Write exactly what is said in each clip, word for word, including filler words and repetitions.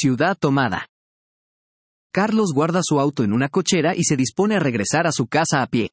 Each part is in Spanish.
Ciudad tomada. Carlos guarda su auto en una cochera y se dispone a regresar a su casa a pie.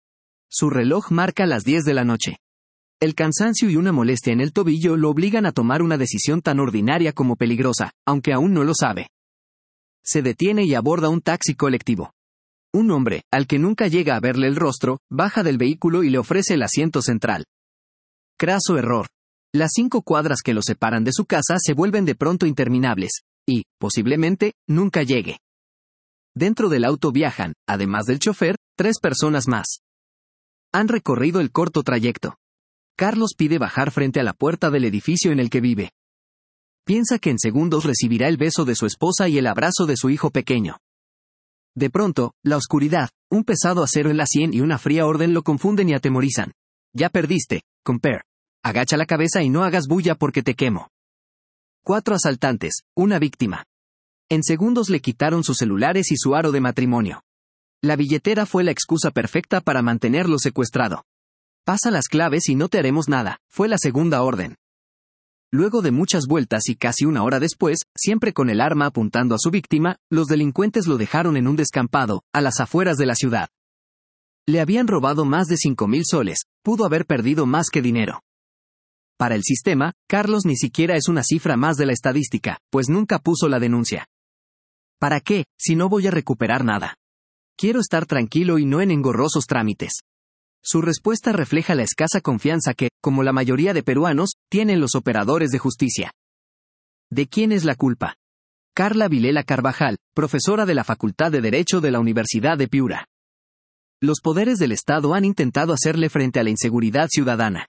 Su reloj marca las diez de la noche. El cansancio y una molestia en el tobillo lo obligan a tomar una decisión tan ordinaria como peligrosa, aunque aún no lo sabe. Se detiene y aborda un taxi colectivo. Un hombre, al que nunca llega a verle el rostro, baja del vehículo y le ofrece el asiento central. Craso error. Las cinco cuadras que lo separan de su casa se vuelven de pronto interminables, y, posiblemente, nunca llegue. Dentro del auto viajan, además del chofer, tres personas más. Han recorrido el corto trayecto. Carlos pide bajar frente a la puerta del edificio en el que vive. Piensa que en segundos recibirá el beso de su esposa y el abrazo de su hijo pequeño. De pronto, la oscuridad, un pesado acero en la sien y una fría orden lo confunden y atemorizan. Ya perdiste, compare. Agacha la cabeza y no hagas bulla porque te quemo. Cuatro asaltantes, una víctima. En segundos le quitaron sus celulares y su aro de matrimonio. La billetera fue la excusa perfecta para mantenerlo secuestrado. Pasa las claves y no te haremos nada, fue la segunda orden. Luego de muchas vueltas y casi una hora después, siempre con el arma apuntando a su víctima, los delincuentes lo dejaron en un descampado, a las afueras de la ciudad. Le habían robado más de cinco mil soles, pudo haber perdido más que dinero. Para el sistema, Carlos ni siquiera es una cifra más de la estadística, pues nunca puso la denuncia. ¿Para qué, si no voy a recuperar nada? Quiero estar tranquilo y no en engorrosos trámites. Su respuesta refleja la escasa confianza que, como la mayoría de peruanos, tienen los operadores de justicia. ¿De quién es la culpa? Carla Vilela Carvajal, profesora de la Facultad de Derecho de la Universidad de Piura. Los poderes del Estado han intentado hacerle frente a la inseguridad ciudadana.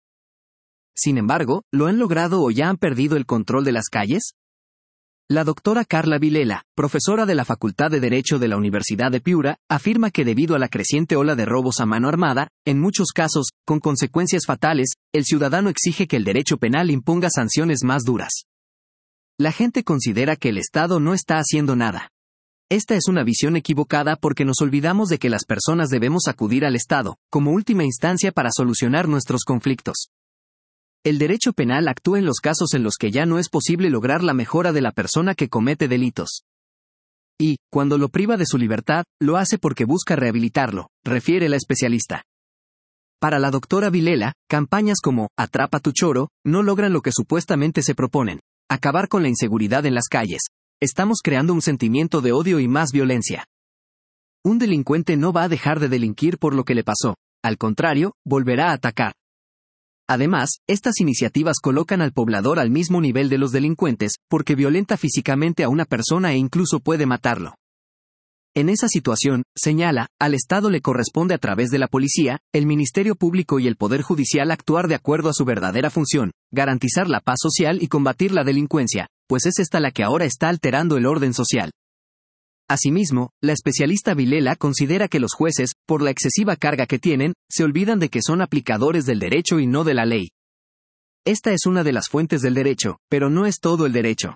Sin embargo, ¿lo han logrado o ya han perdido el control de las calles? La doctora Carla Vilela, profesora de la Facultad de Derecho de la Universidad de Piura, afirma que debido a la creciente ola de robos a mano armada, en muchos casos, con consecuencias fatales, el ciudadano exige que el derecho penal imponga sanciones más duras. La gente considera que el Estado no está haciendo nada. Esta es una visión equivocada porque nos olvidamos de que las personas debemos acudir al Estado, como última instancia para solucionar nuestros conflictos. El derecho penal actúa en los casos en los que ya no es posible lograr la mejora de la persona que comete delitos. Y, cuando lo priva de su libertad, lo hace porque busca rehabilitarlo, refiere la especialista. Para la doctora Vilela, campañas como Atrapa tu choro no logran lo que supuestamente se proponen: acabar con la inseguridad en las calles. Estamos creando un sentimiento de odio y más violencia. Un delincuente no va a dejar de delinquir por lo que le pasó, al contrario, volverá a atacar. Además, estas iniciativas colocan al poblador al mismo nivel de los delincuentes, porque violenta físicamente a una persona e incluso puede matarlo. En esa situación, señala, al Estado le corresponde a través de la policía, el Ministerio Público y el Poder Judicial actuar de acuerdo a su verdadera función, garantizar la paz social y combatir la delincuencia, pues es esta la que ahora está alterando el orden social. Asimismo, la especialista Vilela considera que los jueces, por la excesiva carga que tienen, se olvidan de que son aplicadores del derecho y no de la ley. Esta es una de las fuentes del derecho, pero no es todo el derecho.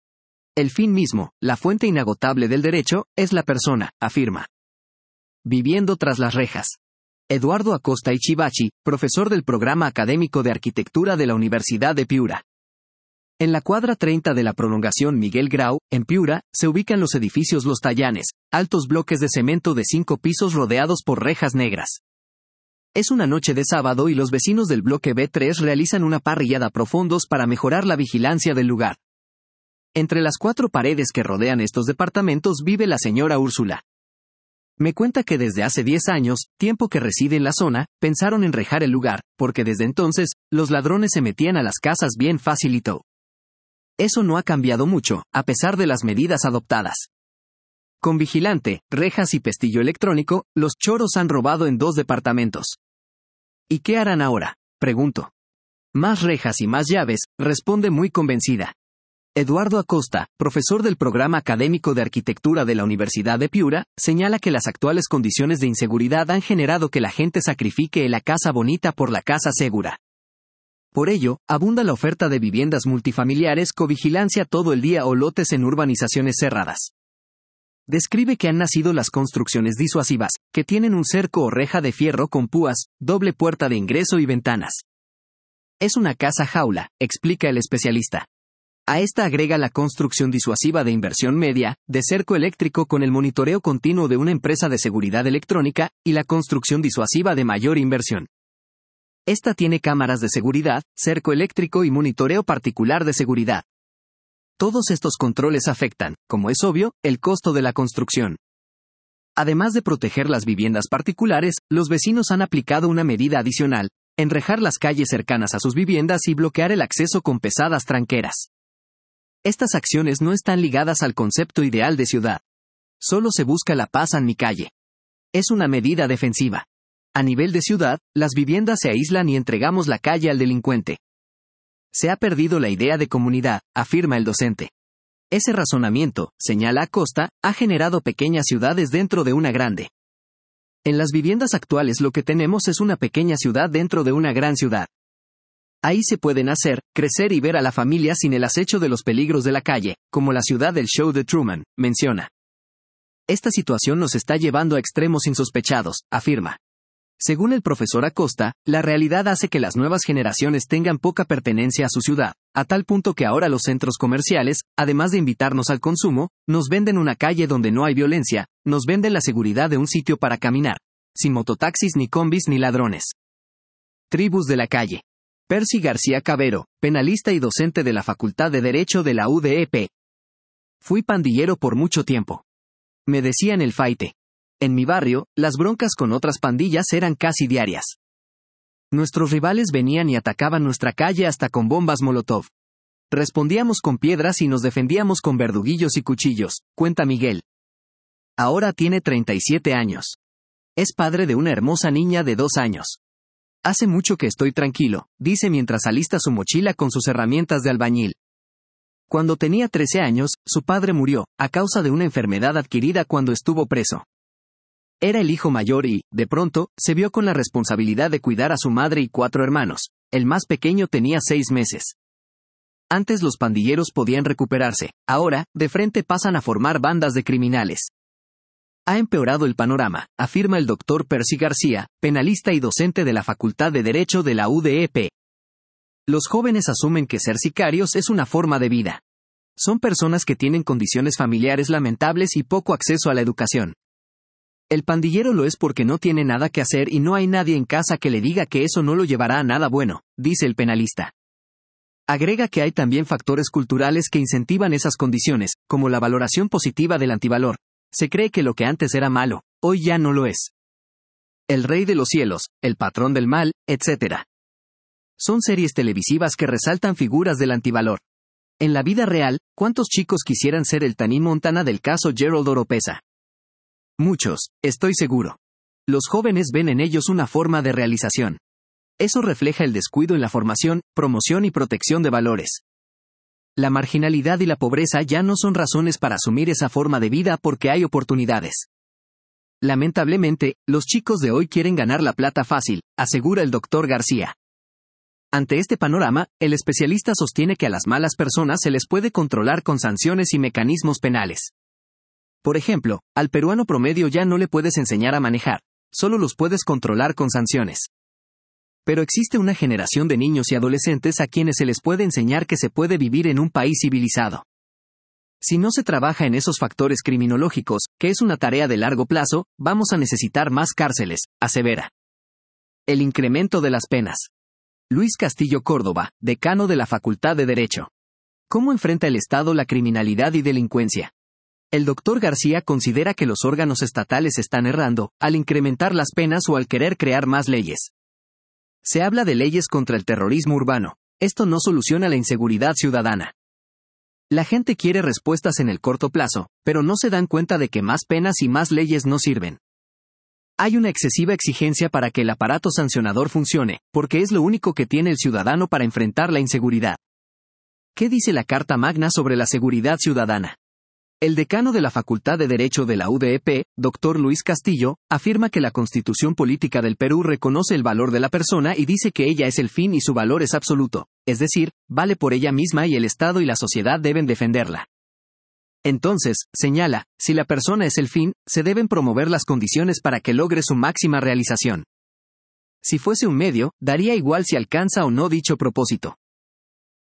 El fin mismo, la fuente inagotable del derecho, es la persona, afirma. Viviendo tras las rejas. Eduardo Acosta Ichibachi, profesor del Programa Académico de Arquitectura de la Universidad de Piura. En la cuadra treinta de la prolongación Miguel Grau, en Piura, se ubican los edificios Los Tallanes, altos bloques de cemento de cinco pisos rodeados por rejas negras. Es una noche de sábado y los vecinos del bloque B tres realizan una parrillada profundos para mejorar la vigilancia del lugar. Entre las cuatro paredes que rodean estos departamentos vive la señora Úrsula. Me cuenta que desde hace diez años, tiempo que reside en la zona, pensaron en rejar el lugar, porque desde entonces, los ladrones se metían a las casas bien facilito. Eso no ha cambiado mucho, a pesar de las medidas adoptadas. Con vigilante, rejas y pestillo electrónico, los choros han robado en dos departamentos. ¿Y qué harán ahora?, pregunto. Más rejas y más llaves, responde muy convencida. Eduardo Acosta, profesor del Programa Académico de Arquitectura de la Universidad de Piura, señala que las actuales condiciones de inseguridad han generado que la gente sacrifique la casa bonita por la casa segura. Por ello, abunda la oferta de viviendas multifamiliares con vigilancia todo el día o lotes en urbanizaciones cerradas. Describe que han nacido las construcciones disuasivas, que tienen un cerco o reja de fierro con púas, doble puerta de ingreso y ventanas. Es una casa jaula, explica el especialista. A esta agrega la construcción disuasiva de inversión media, de cerco eléctrico con el monitoreo continuo de una empresa de seguridad electrónica, y la construcción disuasiva de mayor inversión. Esta tiene cámaras de seguridad, cerco eléctrico y monitoreo particular de seguridad. Todos estos controles afectan, como es obvio, el costo de la construcción. Además de proteger las viviendas particulares, los vecinos han aplicado una medida adicional: enrejar las calles cercanas a sus viviendas y bloquear el acceso con pesadas tranqueras. Estas acciones no están ligadas al concepto ideal de ciudad. Solo se busca la paz en mi calle. Es una medida defensiva. A nivel de ciudad, las viviendas se aíslan y entregamos la calle al delincuente. Se ha perdido la idea de comunidad, afirma el docente. Ese razonamiento, señala Acosta, ha generado pequeñas ciudades dentro de una grande. En las viviendas actuales lo que tenemos es una pequeña ciudad dentro de una gran ciudad. Ahí se puede nacer, crecer y ver a la familia sin el acecho de los peligros de la calle, como la ciudad del show de Truman, menciona. Esta situación nos está llevando a extremos insospechados, afirma. Según el profesor Acosta, la realidad hace que las nuevas generaciones tengan poca pertenencia a su ciudad, a tal punto que ahora los centros comerciales, además de invitarnos al consumo, nos venden una calle donde no hay violencia, nos venden la seguridad de un sitio para caminar, sin mototaxis ni combis ni ladrones. Tribus de la calle. Percy García Cabero, penalista y docente de la Facultad de Derecho de la U D E P. Fui pandillero por mucho tiempo. Me decían el faite. En mi barrio, las broncas con otras pandillas eran casi diarias. Nuestros rivales venían y atacaban nuestra calle hasta con bombas Molotov. Respondíamos con piedras y nos defendíamos con verduguillos y cuchillos, cuenta Miguel. Ahora tiene treinta y siete años. Es padre de una hermosa niña de dos años. Hace mucho que estoy tranquilo, dice mientras alista su mochila con sus herramientas de albañil. Cuando tenía trece años, su padre murió, a causa de una enfermedad adquirida cuando estuvo preso. Era el hijo mayor y, de pronto, se vio con la responsabilidad de cuidar a su madre y cuatro hermanos. El más pequeño tenía seis meses. Antes los pandilleros podían recuperarse, ahora, de frente pasan a formar bandas de criminales. Ha empeorado el panorama, afirma el doctor Percy García, penalista y docente de la Facultad de Derecho de la U D E P. Los jóvenes asumen que ser sicarios es una forma de vida. Son personas que tienen condiciones familiares lamentables y poco acceso a la educación. El pandillero lo es porque no tiene nada que hacer y no hay nadie en casa que le diga que eso no lo llevará a nada bueno, dice el penalista. Agrega que hay también factores culturales que incentivan esas condiciones, como la valoración positiva del antivalor. Se cree que lo que antes era malo, hoy ya no lo es. El rey de los cielos, el patrón del mal, etcétera. Son series televisivas que resaltan figuras del antivalor. En la vida real, ¿cuántos chicos quisieran ser el Tony Montana del caso Gerald Oropesa? Muchos, estoy seguro. Los jóvenes ven en ellos una forma de realización. Eso refleja el descuido en la formación, promoción y protección de valores. La marginalidad y la pobreza ya no son razones para asumir esa forma de vida porque hay oportunidades. Lamentablemente, los chicos de hoy quieren ganar la plata fácil, asegura el doctor García. Ante este panorama, el especialista sostiene que a las malas personas se les puede controlar con sanciones y mecanismos penales. Por ejemplo, al peruano promedio ya no le puedes enseñar a manejar, solo los puedes controlar con sanciones. Pero existe una generación de niños y adolescentes a quienes se les puede enseñar que se puede vivir en un país civilizado. Si no se trabaja en esos factores criminológicos, que es una tarea de largo plazo, vamos a necesitar más cárceles, asevera. El incremento de las penas. Luis Castillo Córdoba, decano de la Facultad de Derecho. ¿Cómo enfrenta el Estado la criminalidad y delincuencia? El doctor García considera que los órganos estatales están errando, al incrementar las penas o al querer crear más leyes. Se habla de leyes contra el terrorismo urbano. Esto no soluciona la inseguridad ciudadana. La gente quiere respuestas en el corto plazo, pero no se dan cuenta de que más penas y más leyes no sirven. Hay una excesiva exigencia para que el aparato sancionador funcione, porque es lo único que tiene el ciudadano para enfrentar la inseguridad. ¿Qué dice la Carta Magna sobre la seguridad ciudadana? El decano de la Facultad de Derecho de la U D E P, doctor Luis Castillo, afirma que la Constitución Política del Perú reconoce el valor de la persona y dice que ella es el fin y su valor es absoluto, es decir, vale por ella misma y el Estado y la sociedad deben defenderla. Entonces, señala, si la persona es el fin, se deben promover las condiciones para que logre su máxima realización. Si fuese un medio, daría igual si alcanza o no dicho propósito.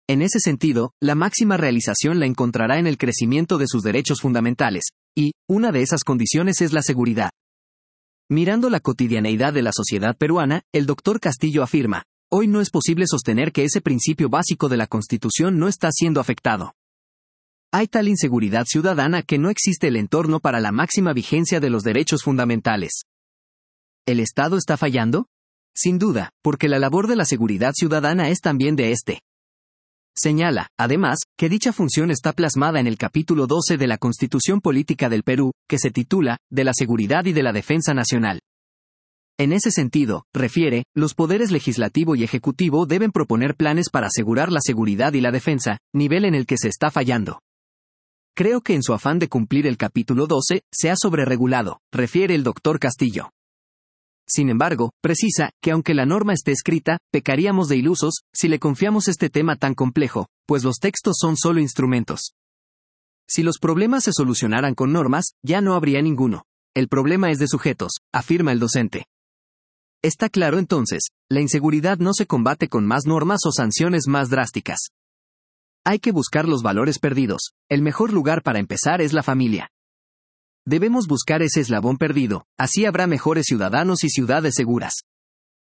En ese sentido, la máxima realización la encontrará en el crecimiento de sus derechos fundamentales, y, una de esas condiciones es la seguridad. Mirando la cotidianeidad de la sociedad peruana, el doctor Castillo afirma, hoy no es posible sostener que ese principio básico de la Constitución no está siendo afectado. Hay tal inseguridad ciudadana que no existe el entorno para la máxima vigencia de los derechos fundamentales. ¿El Estado está fallando? Sin duda, porque la labor de la seguridad ciudadana es también de este. Señala, además, que dicha función está plasmada en el capítulo doce de la Constitución Política del Perú, que se titula, de la seguridad y de la defensa nacional. En ese sentido, refiere, los poderes legislativo y ejecutivo deben proponer planes para asegurar la seguridad y la defensa, nivel en el que se está fallando. Creo que en su afán de cumplir el capítulo doce, se ha sobreregulado, refiere el doctor Castillo. Sin embargo, precisa, que aunque la norma esté escrita, pecaríamos de ilusos, si le confiamos este tema tan complejo, pues los textos son solo instrumentos. Si los problemas se solucionaran con normas, ya no habría ninguno. El problema es de sujetos, afirma el docente. Está claro entonces, la inseguridad no se combate con más normas o sanciones más drásticas. Hay que buscar los valores perdidos. El mejor lugar para empezar es la familia. Debemos buscar ese eslabón perdido, así habrá mejores ciudadanos y ciudades seguras.